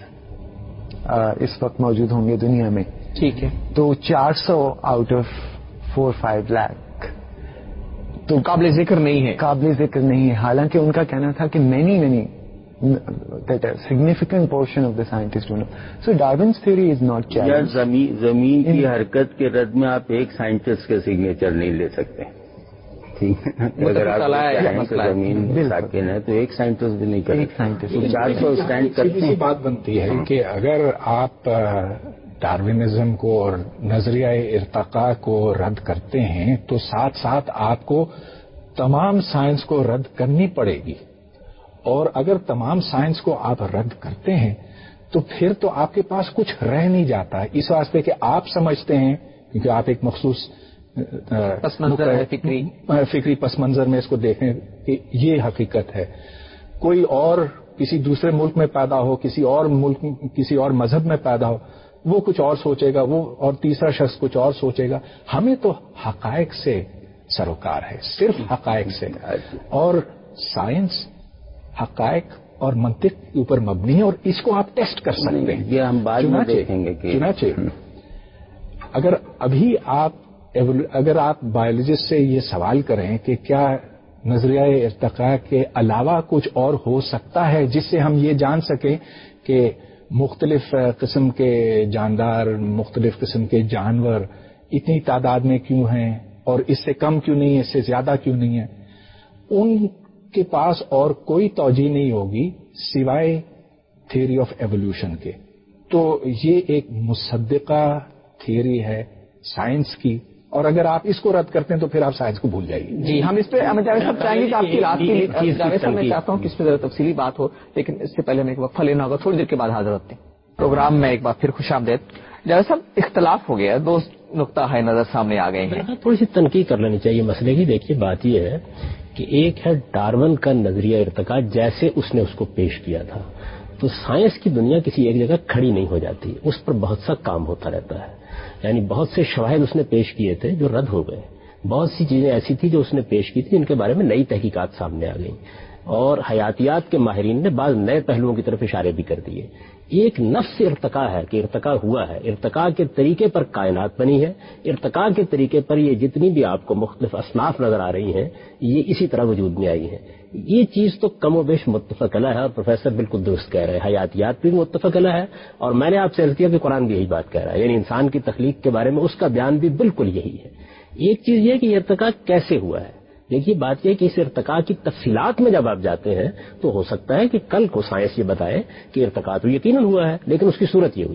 اس وقت موجود ہوں گے دنیا میں۔ ٹھیک ہے، تو چار سو out of four five lakh تو قابل ذکر نہیں ہے، قابل ذکر نہیں ہے، حالانکہ ان کا کہنا تھا کہ many many significant portion of the scientists don't know. So Darwin's theory is not challenged. یار زمین زمین کی حرکت کے رد میں آپ ایک سائنٹسٹ کے سگنیچر نہیں لے سکتے، ٹھیک ہے؟ اگر آپ زمین ساکن ہے تو ایک سائنٹسٹ بھی نہیں کرے، چار سو اسٹینڈ کرتے ہیں۔ بات بنتی ہے کہ اگر آپ ڈارونزم کو اور نظریہ ارتقاء کو رد کرتے ہیں تو ساتھ ساتھ آپ کو تمام سائنس کو رد کرنی پڑے گی، اور اگر تمام سائنس کو آپ رد کرتے ہیں تو پھر تو آپ کے پاس کچھ رہ نہیں جاتا، اس واسطے کہ آپ سمجھتے ہیں، کیونکہ آپ ایک مخصوص پس منظر ہے فکری فکری پس منظر میں اس کو دیکھیں کہ یہ حقیقت ہے، کوئی اور کسی دوسرے ملک میں پیدا ہو، کسی اور ملک کسی اور مذہب میں پیدا ہو، وہ کچھ اور سوچے گا، وہ اور تیسرا شخص کچھ اور سوچے گا۔ ہمیں تو حقائق سے سروکار ہے، صرف حقائق سے، اور سائنس حقائق اور منطق کے اوپر مبنی ہے، اور اس کو آپ ٹیسٹ کر سکتے ہیں۔ یہ ہم بعد میں دیکھیں گے کہ چنانچہ اگر ابھی آپ اگر آپ بایولوجسٹ سے یہ سوال کریں کہ کیا نظریہ ارتقاء کے علاوہ کچھ اور ہو سکتا ہے جس سے ہم یہ جان سکیں کہ مختلف قسم کے جاندار، مختلف قسم کے جانور اتنی تعداد میں کیوں ہیں، اور اس سے کم کیوں نہیں ہے، اس سے زیادہ کیوں نہیں ہے، ان کے پاس اور کوئی توجہ نہیں ہوگی سوائے تھیوری آف ایوولوشن کے۔ تو یہ ایک مصدقہ تھیوری ہے سائنس کی، اور اگر آپ اس کو رد کرتے ہیں تو پھر آپ سائنس کو بھول جائیے۔ جی، ہم اس پہ جاوید صاحب چاہیں گے کہ آپ کی رات کی جاوید صاحب میں چاہتا ہوں کہ اس پہ ذرا تفصیلی بات ہو، لیکن اس سے پہلے میں ایک وقفہ لینا ہوگا، تھوڑی دیر کے بعد حاضر ہوتے ہیں پروگرام میں۔ ایک بار پھر خوش آمدید جاوید صاحب، اختلاف ہو گیا، دو نقطہ ہے نظر سامنے آ گئے ہیں، تھوڑی سی تنقید کر لینی چاہیے مسئلے کی۔ دیکھیے بات یہ ہے کہ ایک ہے ڈارون کا نظریہ ارتقاء جیسے اس نے اس کو پیش کیا تھا، تو سائنس کی دنیا کسی ایک جگہ کھڑی نہیں ہو جاتی، اس پر بہت سا کام ہوتا رہتا ہے، یعنی بہت سے شواہد اس نے پیش کیے تھے جو رد ہو گئے، بہت سی چیزیں ایسی تھی جو اس نے پیش کی تھی جن کے بارے میں نئی تحقیقات سامنے آ گئیں، اور حیاتیات کے ماہرین نے بعض نئے پہلوؤں کی طرف اشارے بھی کر دیے۔ ایک نفس ارتقاء ہے کہ ارتقاء ہوا ہے، ارتقاء کے طریقے پر کائنات بنی ہے، ارتقاء کے طریقے پر یہ جتنی بھی آپ کو مختلف اصناف نظر آ رہی ہیں یہ اسی طرح وجود میں آئی ہیں۔ یہ چیز تو کم و بیش متفق علیہ ہے، اور پروفیسر بالکل درست کہہ رہے ہیں، حیاتیات بھی متفق علیہ ہے، اور میں نے آپ سے عرض کیا کہ قرآن بھی یہی بات کہہ رہا ہے، یعنی انسان کی تخلیق کے بارے میں اس کا بیان بھی بالکل یہی ہے۔ ایک چیز یہ کہ یہ ارتقاء کیسے ہوا ہے، دیکھیے بات یہ کہ اس ارتقاء کی تفصیلات میں جب آپ جاتے ہیں تو ہو سکتا ہے کہ کل کو سائنس یہ بتائے کہ ارتقاء تو یقیناً ہوا ہے لیکن اس کی صورت یہ ہوئی ہے،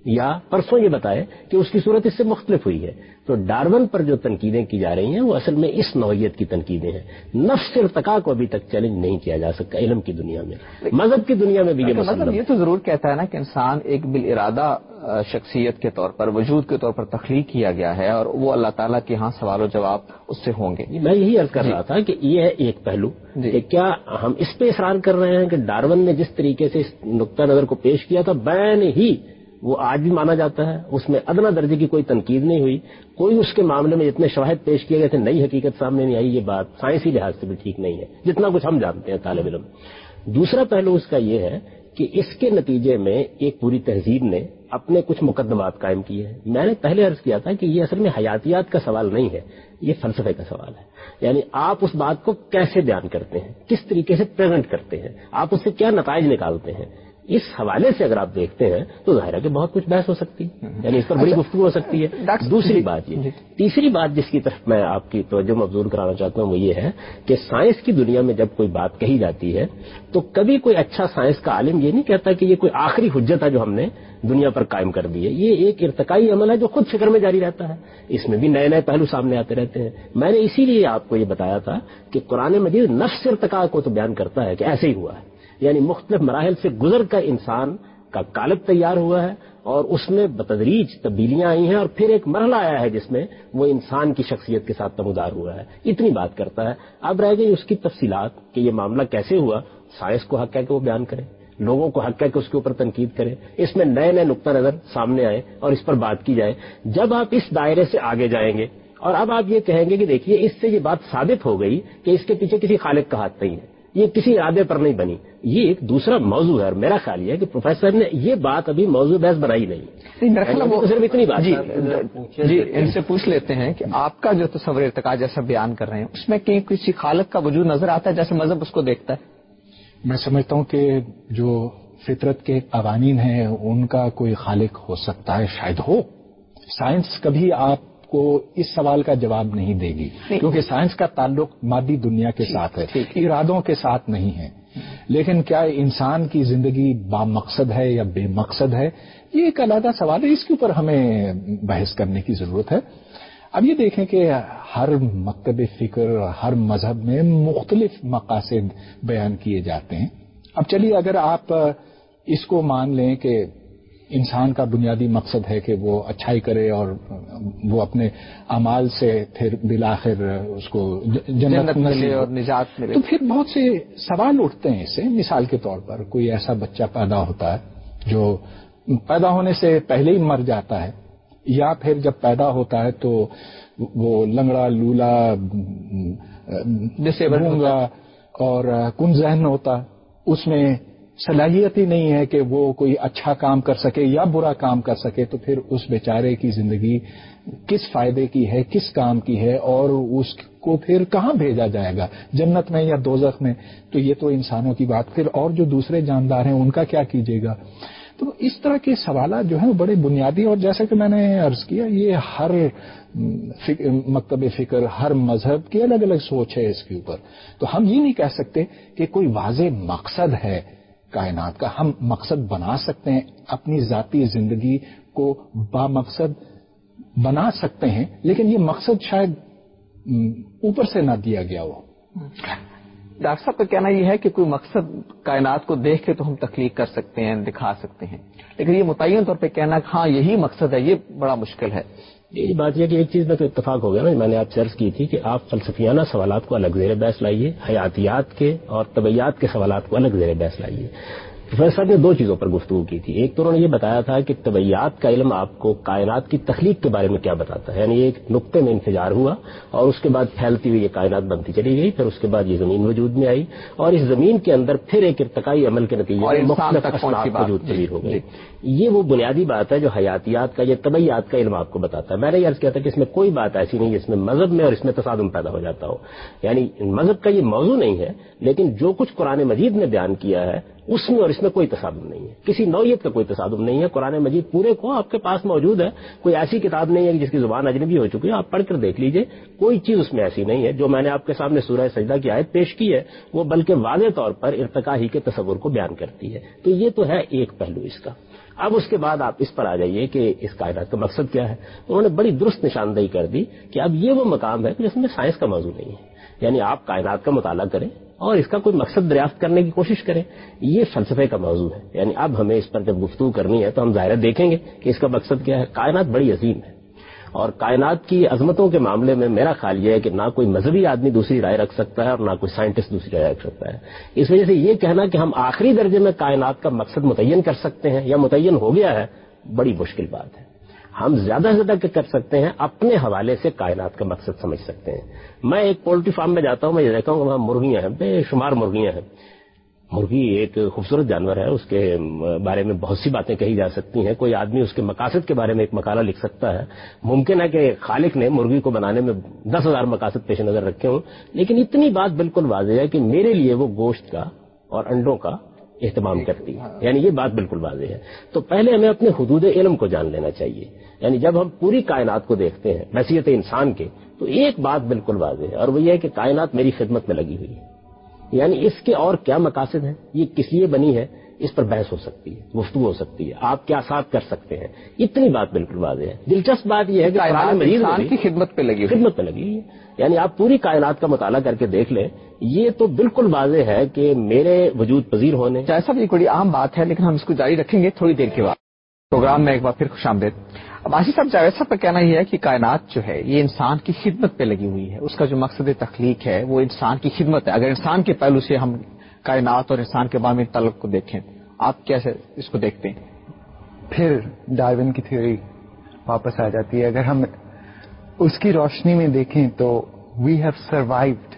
یا پرسوں یہ بتائے کہ اس کی صورت اس سے مختلف ہوئی ہے. تو ڈارون پر جو تنقیدیں کی جا رہی ہیں وہ اصل میں اس نوعیت کی تنقیدیں ہیں. نفس ارتقاء کو ابھی تک چیلنج نہیں کیا جا سکتا علم کی دنیا میں. مذہب کی دنیا میں بھی یہ مطلب یہ تو ضرور کہتا ہے نا کہ انسان ایک بالارادہ شخصیت کے طور پر، وجود کے طور پر تخلیق کیا گیا ہے، اور وہ اللہ تعالیٰ کے ہاں سوال و جواب اس سے ہوں گے. میں یہی عرض کر رہا تھا کہ یہ ہے ایک پہلو کہ کیا ہم اس پہ اصرار کر رہے ہیں کہ ڈارون نے جس طریقے سے اس نقطہ نظر کو پیش کیا تھا بین ہی وہ آج بھی مانا جاتا ہے، اس میں ادنا درجے کی کوئی تنقید نہیں ہوئی، کوئی اس کے معاملے میں جتنے شواہد پیش کیے گئے تھے نئی حقیقت سامنے نہیں آئی. یہ بات سائنسی لحاظ سے بھی ٹھیک نہیں ہے جتنا کچھ ہم جانتے ہیں طالب علم. دوسرا پہلو اس کا یہ ہے کہ اس کے نتیجے میں ایک پوری تہذیب نے اپنے کچھ مقدمات قائم کیے ہیں. میں نے پہلے عرض کیا تھا کہ یہ اصل میں حیاتیات کا سوال نہیں ہے، یہ فلسفے کا سوال ہے. یعنی آپ اس بات کو کیسے بیان کرتے ہیں، کس طریقے سے پریزنٹ کرتے ہیں، آپ اس سے کیا نتائج نکالتے ہیں. اس حوالے سے اگر آپ دیکھتے ہیں تو ظاہر ہے کہ بہت کچھ بحث ہو سکتی ہے، یعنی اس پر بڑی گفتگو ہو سکتی ہے. دوسری بات یہ تیسری بات جس کی طرف میں آپ کی توجہ مبذول کرانا چاہتا ہوں وہ یہ ہے کہ سائنس کی دنیا میں جب کوئی بات کہی جاتی ہے تو کبھی کوئی اچھا سائنس کا عالم یہ نہیں کہتا کہ یہ کوئی آخری حجت ہے جو ہم نے دنیا پر قائم کر دی ہے. یہ ایک ارتقائی عمل ہے جو خود فکر میں جاری رہتا ہے، اس میں بھی نئے نئے پہلو سامنے آتے رہتے ہیں. میں نے اسی لیے آپ کو یہ بتایا تھا کہ قرآن مجید نفس ارتقاء کو تو بیان کرتا ہے کہ ایسے ہی ہوا ہے، یعنی مختلف مراحل سے گزر کر انسان کا قالب تیار ہوا ہے اور اس میں بتدریج تبدیلیاں آئی ہیں اور پھر ایک مرحلہ آیا ہے جس میں وہ انسان کی شخصیت کے ساتھ نمودار ہوا ہے. اتنی بات کرتا ہے. اب رہ گئی اس کی تفصیلات کہ یہ معاملہ کیسے ہوا. سائنس کو حق ہے کہ وہ بیان کرے، لوگوں کو حق ہے کہ اس کے اوپر تنقید کرے، اس میں نئے نئے نقطہ نظر سامنے آئے اور اس پر بات کی جائے. جب آپ اس دائرے سے آگے جائیں گے اور اب آپ یہ کہیں گے کہ دیکھیے اس سے یہ بات ثابت ہو گئی کہ اس کے پیچھے کسی خالق کا ہاتھ نہیں ہے، یہ کسی ارادے پر نہیں بنی، یہ ایک دوسرا موضوع ہے. اور میرا خیال یہ ہے کہ پروفیسر نے یہ بات ابھی موضوع بحث بنائی نہیں. میرا خیال وہ صرف اتنی بات جی جی ان سے پوچھ لیتے ہیں کہ آپ کا جو تصور ارتقاء جیسا بیان کر رہے ہیں اس میں کہیں کسی خالق کا وجود نظر آتا ہے جیسے مذہب اس کو دیکھتا ہے؟ میں سمجھتا ہوں کہ جو فطرت کے قوانین ہیں ان کا کوئی خالق ہو سکتا ہے، شاید ہو. سائنس کبھی آپ کو اس سوال کا جواب نہیں دے گی کیونکہ سائنس کا تعلق مادی دنیا کے ساتھ ہے، ارادوں کے ساتھ نہیں ہے. لیکن کیا انسان کی زندگی با مقصد ہے یا بے مقصد ہے، یہ ایک علیحدہ سوال ہے، اس کے اوپر ہمیں بحث کرنے کی ضرورت ہے. اب یہ دیکھیں کہ ہر مکتب فکر، ہر مذہب میں مختلف مقاصد بیان کیے جاتے ہیں. اب چلیے اگر آپ اس کو مان لیں کہ انسان کا بنیادی مقصد ہے کہ وہ اچھائی کرے اور وہ اپنے اعمال سے پھر بالآخر اس کو جنت ملے اور نجات ملے، تو پھر بہت سے سوال اٹھتے ہیں اس سے. مثال کے طور پر کوئی ایسا بچہ پیدا ہوتا ہے جو پیدا ہونے سے پہلے ہی مر جاتا ہے، یا پھر جب پیدا ہوتا ہے تو وہ لنگڑا لولا گونگا اور کن ذہن ہوتا، اس میں صلاحیت ہی نہیں ہے کہ وہ کوئی اچھا کام کر سکے یا برا کام کر سکے. تو پھر اس بیچارے کی زندگی کس فائدے کی ہے، کس کام کی ہے، اور اس کو پھر کہاں بھیجا جائے گا، جنت میں یا دوزخ میں؟ تو یہ تو انسانوں کی بات. پھر اور جو دوسرے جاندار ہیں ان کا کیا کیجیے گا؟ تو اس طرح کے سوالات جو ہیں وہ بڑے بنیادی، اور جیسا کہ میں نے عرض کیا یہ ہر مکتب فکر، ہر مذہب کی الگ الگ سوچ ہے اس کے اوپر. تو ہم یہ نہیں کہہ سکتے کہ کوئی واضح مقصد ہے کائنات کا. ہم مقصد بنا سکتے ہیں، اپنی ذاتی زندگی کو با مقصد بنا سکتے ہیں، لیکن یہ مقصد شاید اوپر سے نہ دیا گیا ہو. ڈاکٹر صاحب کا کہنا یہ ہے کہ کوئی مقصد کائنات کو دیکھ کے تو ہم تخلیق کر سکتے ہیں، دکھا سکتے ہیں، لیکن یہ متعین طور پہ کہنا کہ ہاں یہی مقصد ہے، یہ بڑا مشکل ہے. یہ بات یہ کہ ایک چیز میں تو اتفاق ہو گیا نا، میں نے آپ سے عرض کی تھی کہ آپ فلسفیانہ سوالات کو الگ زیر بحث لائیے، حیاتیات کے اور طبیعیات کے سوالات کو الگ زیر بحث لائیے. پروفیسر صاحب نے دو چیزوں پر گفتگو کی تھی. ایک تو انہوں نے یہ بتایا تھا کہ طبیعیات کا علم آپ کو کائنات کی تخلیق کے بارے میں کیا بتاتا ہے، یعنی ایک نقطے میں انفجار ہوا اور اس کے بعد پھیلتی ہوئی یہ کائنات بنتی چلی گئی، پھر اس کے بعد یہ زمین وجود میں آئی اور اس زمین کے اندر پھر ایک ارتقائی عمل کے نتیجے میں مختلف اصناف وجود پذیر ہو گئے. یہ وہ بنیادی بات ہے جو حیاتیات کا، یہ طبیعیات کا علم آپ کو بتاتا ہے. میں نے یہ عرض کیا تھا کہ اس میں کوئی بات ایسی نہیں جس میں مذہب میں اور اس میں تصادم پیدا ہو جاتا ہو، یعنی مذہب کا یہ موضوع نہیں ہے، لیکن جو کچھ قرآن مجید نے بیان کیا ہے اس میں اور اس میں کوئی تصادم نہیں ہے، کسی نوعیت کا کوئی تصادم نہیں ہے. قرآن مجید پورے کو آپ کے پاس موجود ہے، کوئی ایسی کتاب نہیں ہے جس کی زبان اجنبی ہو چکی ہے. آپ پڑھ کر دیکھ لیجئے، کوئی چیز اس میں ایسی نہیں ہے. جو میں نے آپ کے سامنے سورہ سجدہ کی آیت پیش کی ہے وہ بلکہ واضح طور پر ارتقاء ہی کے تصور کو بیان کرتی ہے. تو یہ تو ہے ایک پہلو اس کا. اب اس کے بعد آپ اس پر آ جائیے کہ اس کائنات کا مقصد کیا ہے. انہوں نے بڑی درست نشاندہی کر دی کہ اب یہ وہ مقام ہے جس میں سائنس کا موضوع نہیں ہے. یعنی آپ کائنات کا مطالعہ کریں اور اس کا کوئی مقصد دریافت کرنے کی کوشش کریں، یہ فلسفے کا موضوع ہے. یعنی اب ہمیں اس پر جب گفتگو کرنی ہے تو ہم ظاہر دیکھیں گے کہ اس کا مقصد کیا ہے. کائنات بڑی عظیم ہے اور کائنات کی عظمتوں کے معاملے میں میرا خیال یہ ہے کہ نہ کوئی مذہبی آدمی دوسری رائے رکھ سکتا ہے اور نہ کوئی سائنٹسٹ دوسری رائے رکھ سکتا ہے. اس وجہ سے یہ کہنا کہ ہم آخری درجے میں کائنات کا مقصد متعین کر سکتے ہیں یا متعین ہو گیا ہے، بڑی مشکل بات ہے. ہم زیادہ سے زیادہ کیا کر سکتے ہیں، اپنے حوالے سے کائنات کا مقصد سمجھ سکتے ہیں. میں ایک پولٹری فارم میں جاتا ہوں، میں یہ دیکھتا ہوں کہ وہاں مرغیاں ہیں، بے شمار مرغیاں ہیں. مرغی ایک خوبصورت جانور ہے، اس کے بارے میں بہت سی باتیں کہی جا سکتی ہیں. کوئی آدمی اس کے مقاصد کے بارے میں ایک مقالہ لکھ سکتا ہے. ممکن ہے کہ خالق نے مرغی کو بنانے میں دس ہزار مقاصد پیش نظر رکھے ہوں، لیکن اتنی بات بالکل واضح ہے کہ میرے لیے وہ گوشت کا اور انڈوں کا اہتمام کرتی ہے. یعنی یہ بات بالکل واضح ہے. تو پہلے ہمیں اپنے حدود علم کو جان لینا چاہیے. یعنی جب ہم پوری کائنات کو دیکھتے ہیں حیثیت انسان کے، تو ایک بات بالکل واضح ہے اور وہ یہ ہے کہ کائنات میری خدمت میں لگی ہوئی ہے. یعنی اس کے اور کیا مقاصد ہیں، یہ کس لیے بنی ہے، اس پر بحث ہو سکتی ہے، گفتگو ہو سکتی ہے، آپ کیا ساتھ کر سکتے ہیں. اتنی بات بالکل واضح ہے. دلچسپ بات یہ ہے کہ قرآن مجید انسان کی خدمت پہ لگی خدمت پہ لگی ہے. یعنی آپ پوری کائنات کا مطالعہ کر کے دیکھ لیں، یہ تو بالکل واضح ہے کہ میرے وجود پذیر ہونے. جیسا بھی بڑی عام بات ہے، لیکن ہم اس کو جاری رکھیں گے تھوڑی دیر کے بعد. پروگرام میں ایک بار پھر خوش آمدید. اب آصف صاحب جاوید صاحب کا کہنا یہ ہے کہ کائنات جو ہے یہ انسان کی خدمت پہ لگی ہوئی ہے. اس کا جو مقصد تخلیق ہے وہ انسان کی خدمت ہے. اگر انسان کے پہلو سے ہم کائنات اور انسان کے باہمی تعلق کو دیکھیں، آپ کیسے اس کو دیکھتے ہیں؟ پھر ڈارون کی تھیوری واپس آ جاتی ہے. اگر ہم اس کی روشنی میں دیکھیں تو وی ہیو سروائیوڈ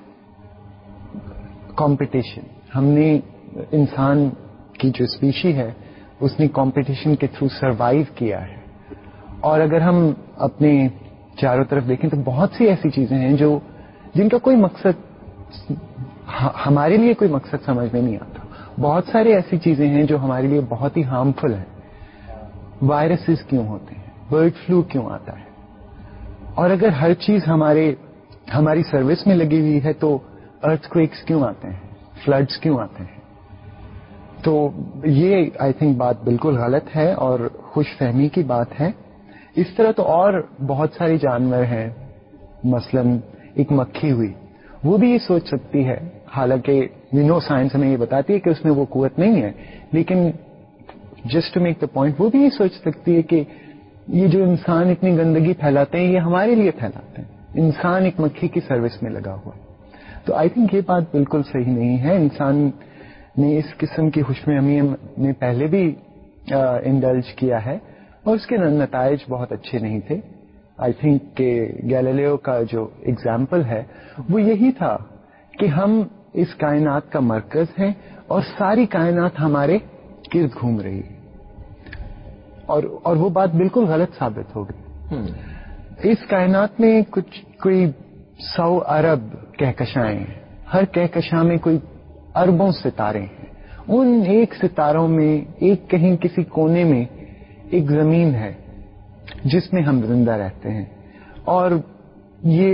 کمپٹیشن. ہم نے، انسان کی جو اسپیشی ہے اس نے کمپٹیشن کے تھرو سروائیو کیا ہے. اور اگر ہم اپنے چاروں طرف دیکھیں تو بہت سی ایسی چیزیں ہیں جو جن کا کوئی مقصد ہمارے لیے کوئی مقصد سمجھ میں نہیں آتا. بہت ساری ایسی چیزیں ہیں جو ہمارے لیے بہت ہی ہارمفل ہیں. وائرسز کیوں ہوتے ہیں، برڈ فلو کیوں آتا ہے، اور اگر ہر چیز ہمارے ہماری سروس میں لگی ہوئی ہے تو ارتھ کویکس کیوں آتے ہیں، فلڈز کیوں آتے ہیں. تو یہ آئی تھنک بات بالکل غلط ہے اور خوش فہمی کی بات ہے. اس طرح تو اور بہت سارے جانور ہیں، مثلا ایک مکھی ہوئی، وہ بھی یہ سوچ سکتی ہے، حالانکہ وی نو سائنس ہمیں یہ بتاتی ہے کہ اس میں وہ قوت نہیں ہے، لیکن just to make the point وہ بھی یہ سوچ سکتی ہے کہ یہ جو انسان اتنی گندگی پھیلاتے ہیں یہ ہمارے لیے پھیلاتے ہیں. انسان ایک مکھی کی سروس میں لگا ہوا ہے. تو آئی تھنک یہ بات بالکل صحیح نہیں ہے. انسان نے اس قسم کی خوش فہمی میں پہلے بھی انڈلج کیا ہے اور اس کے نتائج بہت اچھے نہیں تھے. آئی تھنک کہ گیلیلیو کا جو اگزامپل ہے وہ یہی تھا کہ ہم اس کائنات کا مرکز ہیں اور ساری کائنات ہمارے گرد گھوم رہی ہے، اور اور وہ بات بالکل غلط ثابت ہو گئی. اس کائنات میں کچھ کوئی سو ارب کہکشائیں ہیں، ہر کہکشاں میں کوئی اربوں ستارے ہیں. ان ایک ستاروں میں ایک کہیں کسی کونے میں ایک زمین ہے جس میں ہم زندہ رہتے ہیں، اور یہ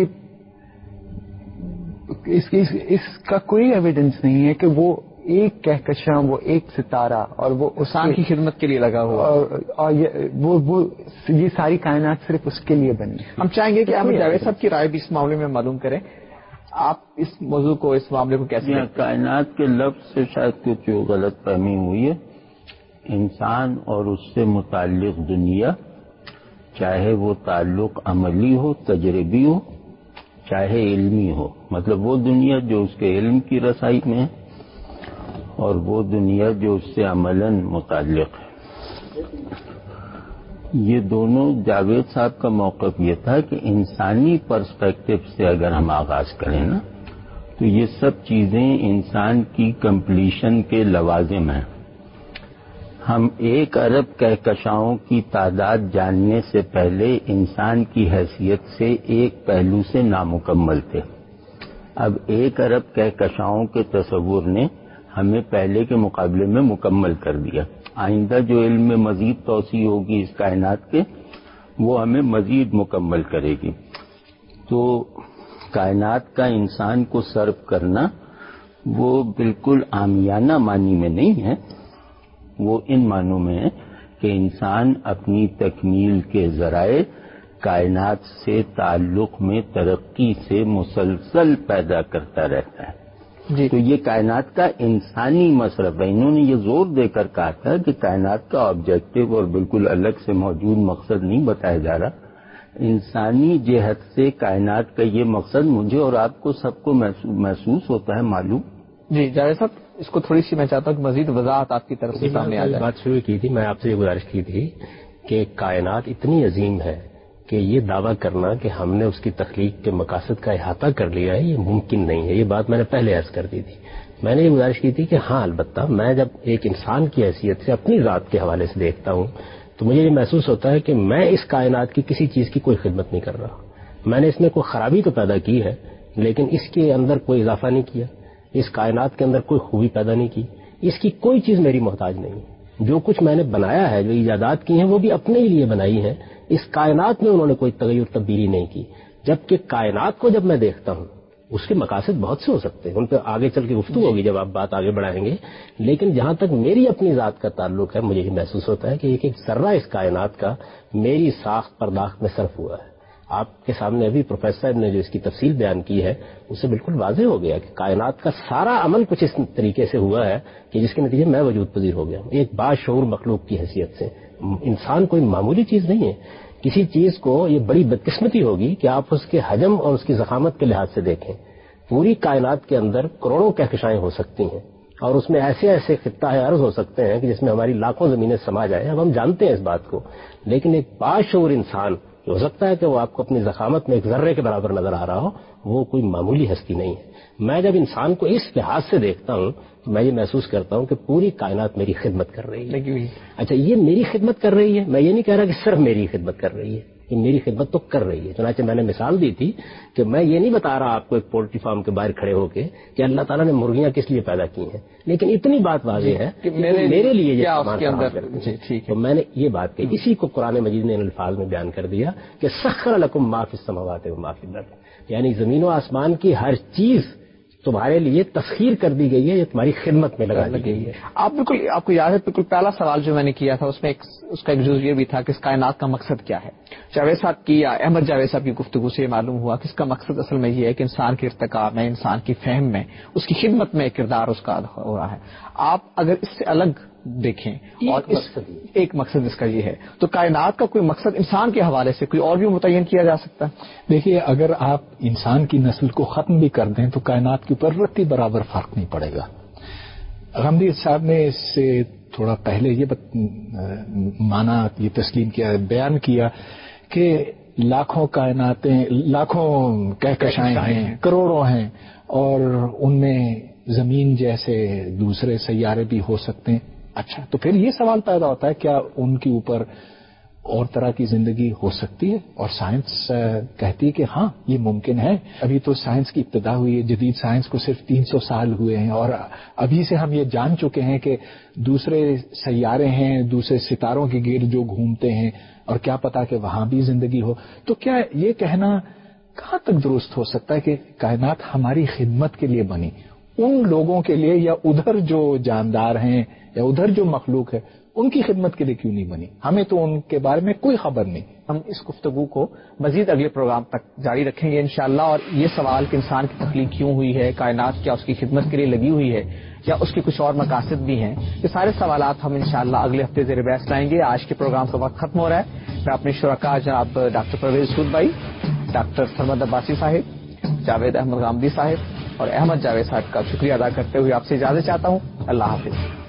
اس, اس, اس کا کوئی ایویڈنس نہیں ہے کہ وہ ایک کہکشاں، وہ ایک ستارہ اور وہ انسان کی خدمت کے لیے لگا ہوا، اور, اور یہ, وہ, وہ یہ ساری کائنات صرف اس کے لیے بنی. ہم چاہیں گے کہ آپ جاوید صاحب کی رائے بھی اس معاملے میں معلوم کریں. آپ اس موضوع کو، اس معاملے کو کیسے؟ کائنات کے لفظ سے شاید کچھ غلط فہمی ہوئی ہے. انسان اور اس سے متعلق دنیا، چاہے وہ تعلق عملی ہو، تجربی ہو، چاہے علمی ہو، مطلب وہ دنیا جو اس کے علم کی رسائی میں ہے اور وہ دنیا جو اس سے عملاً متعلق ہے. یہ دونوں، جاوید صاحب کا موقف یہ تھا کہ انسانی پرسپیکٹو سے اگر ہم آغاز کریں نا تو یہ سب چیزیں انسان کی کمپلیشن کے لوازم ہیں. ہم ایک ارب کہکشاؤں کی تعداد جاننے سے پہلے انسان کی حیثیت سے ایک پہلو سے نامکمل تھے. اب ایک ارب کہکشاؤں کے تصور نے ہمیں پہلے کے مقابلے میں مکمل کر دیا. آئندہ جو علم میں مزید توسیع ہوگی اس کائنات کے وہ ہمیں مزید مکمل کرے گی. تو کائنات کا انسان کو سرو کرنا وہ بالکل عامیانہ معنی میں نہیں ہے، وہ ان معنوں میں ہے کہ انسان اپنی تکمیل کے ذرائع کائنات سے تعلق میں ترقی سے مسلسل پیدا کرتا رہتا ہے. جی. تو یہ کائنات کا انسانی مصرف ہے. انہوں نے یہ زور دے کر کہا تھا کہ کائنات کا آبجیکٹو اور بالکل الگ سے موجود مقصد نہیں بتایا جا رہا. انسانی جہت سے کائنات کا یہ مقصد مجھے اور آپ کو سب کو محسوس ہوتا ہے، معلوم. جی جاوید صاحب، اس کو تھوڑی سی میں چاہتا ہوں کہ مزید وضاحت آپ کی طرف سے سامنے آ جائے. بات شروع کی تھی، میں آپ سے یہ گزارش کی تھی کہ کائنات اتنی عظیم ہے کہ یہ دعویٰ کرنا کہ ہم نے اس کی تخلیق کے مقاصد کا احاطہ کر لیا ہے یہ ممکن نہیں ہے. یہ بات میں نے پہلے عرض کر دی تھی. میں نے یہ گزارش کی تھی کہ ہاں البتہ میں جب ایک انسان کی حیثیت سے اپنی ذات کے حوالے سے دیکھتا ہوں تو مجھے یہ محسوس ہوتا ہے کہ میں اس کائنات کی کسی چیز کی کوئی خدمت نہیں کر رہا. میں نے اس میں کوئی خرابی تو پیدا کی ہے لیکن اس کے اندر کوئی اضافہ نہیں کیا، اس کائنات کے اندر کوئی خوبی پیدا نہیں کی. اس کی کوئی چیز میری محتاج نہیں ہے. جو کچھ میں نے بنایا ہے، جو ایجادات کی ہیں وہ بھی اپنے ہی لیے بنائی ہیں. اس کائنات میں انہوں نے کوئی تغیر تبدیلی نہیں کی. جبکہ کائنات کو جب میں دیکھتا ہوں اس کے مقاصد بہت سے ہو سکتے ہیں، ان پہ آگے چل کے گفتگو ہوگی جب آپ بات آگے بڑھائیں گے. لیکن جہاں تک میری اپنی ذات کا تعلق ہے مجھے یہ محسوس ہوتا ہے کہ ایک ایک ذرہ اس کائنات کا میری ساخت پرداخت میں صرف ہوا ہے. آپ کے سامنے ابھی پروفیسر صاحب نے جو اس کی تفصیل بیان کی ہے اس سے بالکل واضح ہو گیا کہ کائنات کا سارا عمل کچھ اس طریقے سے ہوا ہے کہ جس کے نتیجے میں وجود پذیر ہو گیا ہوں ایک باشعور مخلوق کی حیثیت سے. انسان کوئی معمولی چیز نہیں ہے. کسی چیز کو یہ بڑی بدقسمتی ہوگی کہ آپ اس کے حجم اور اس کی ضخامت کے لحاظ سے دیکھیں. پوری کائنات کے اندر کروڑوں کہکشائیں ہو سکتی ہیں اور اس میں ایسے ایسے خطہ عرض ہو سکتے ہیں کہ جس میں ہماری لاکھوں زمینیں سما جائیں. اب ہم جانتے ہیں اس بات کو، لیکن ایک باشعور انسان ہو سکتا ہے کہ وہ آپ کو اپنی ضخامت میں ایک ذرے کے برابر نظر آ رہا ہو، وہ کوئی معمولی ہستی نہیں ہے. میں جب انسان کو اس لحاظ سے دیکھتا ہوں تو میں یہ محسوس کرتا ہوں کہ پوری کائنات میری خدمت کر رہی ہے. اچھا، یہ میری خدمت کر رہی ہے، میں یہ نہیں کہہ رہا کہ صرف میری خدمت کر رہی ہے، کہ میری خدمت تو کر رہی ہے. چنانچہ میں نے مثال دی تھی کہ میں یہ نہیں بتا رہا آپ کو ایک پولٹری فارم کے باہر کھڑے ہو کے کہ اللہ تعالیٰ نے مرغیاں کس لیے پیدا کی ہیں، لیکن اتنی بات واضح ہے کہ میرے لیے یہ سامان فراہم کرتی ہے. تو میں نے یہ بات کہی. اسی کو قرآن مجید نے ان الفاظ میں بیان کر دیا کہ سخر لکم ما فی السماوات و ما فی الارض، یعنی زمین و آسمان کی ہر چیز تمہارے لیے تسخیر کر دی گئی ہے، یہ تمہاری خدمت میں لگا دی گئی ہے. آپ بالکل آپ کو یاد ہے بالکل پہلا سوال جو میں نے کیا تھا اس میں ایک اس کا ایک جز یہ بھی تھا کہ اس کائنات کا مقصد کیا ہے. جاوید صاحب کی یا احمد جاوید صاحب کی گفتگو سے یہ معلوم ہوا کہ اس کا مقصد اصل میں یہ ہے کہ انسان کے ارتقاء میں، انسان کی فہم میں، اس کی خدمت میں ایک کردار اس کا ادا ہو رہا ہے. آپ اگر اس سے الگ دیکھیں اور اس ایک مقصد اس کا یہ ہے تو کائنات کا کوئی مقصد انسان کے حوالے سے کوئی اور بھی متعین کیا جا سکتا ہے؟ دیکھیے، اگر آپ انسان کی نسل کو ختم بھی کر دیں تو کائنات کے اوپر رتی برابر فرق نہیں پڑے گا. غمدی صاحب نے اس سے تھوڑا پہلے یہ مانا یہ تسلیم کیا، بیان کیا کہ لاکھوں کائناتیں، لاکھوں کہکشائیں ہیں، کروڑوں ہیں، اور ان میں زمین جیسے دوسرے سیارے بھی ہو سکتے ہیں. اچھا، تو پھر یہ سوال پیدا ہوتا ہے کیا ان کے اوپر اور طرح کی زندگی ہو سکتی ہے؟ اور سائنس کہتی ہے کہ ہاں یہ ممکن ہے. ابھی تو سائنس کی ابتدا ہوئی ہے، جدید سائنس کو صرف تین سو سال ہوئے ہیں اور ابھی سے ہم یہ جان چکے ہیں کہ دوسرے سیارے ہیں، دوسرے ستاروں کے گرد جو گھومتے ہیں، اور کیا پتا کہ وہاں بھی زندگی ہو. تو کیا یہ کہنا کہاں تک درست ہو سکتا ہے کہ کائنات ہماری خدمت کے لیے بنی، ان لوگوں کے لیے، یا ادھر جو جاندار ہیں یا ادھر جو مخلوق ہے ان کی خدمت کے لیے کیوں نہیں بنی؟ ہمیں تو ان کے بارے میں کوئی خبر نہیں. ہم اس گفتگو کو مزید اگلے پروگرام تک جاری رکھیں گے انشاءاللہ. اور یہ سوال کہ انسان کی تخلیق کیوں ہوئی ہے، کائنات کیا اس کی خدمت کے لیے لگی ہوئی ہے یا اس کے کچھ اور مقاصد بھی ہیں، یہ سارے سوالات ہم انشاءاللہ اگلے ہفتے زیر بحث لائیں گے. آج کے پروگرام کا وقت ختم ہو رہا ہے. میں اپنے شرکاء جناب ڈاکٹر پرویز سود بھائی، ڈاکٹر سرمد عباسی صاحب، جاوید احمد غامدی صاحب اور احمد جاوید صاحب کا شکریہ ادا کرتے ہوئے آپ سے اجازت چاہتا ہوں. اللہ حافظ.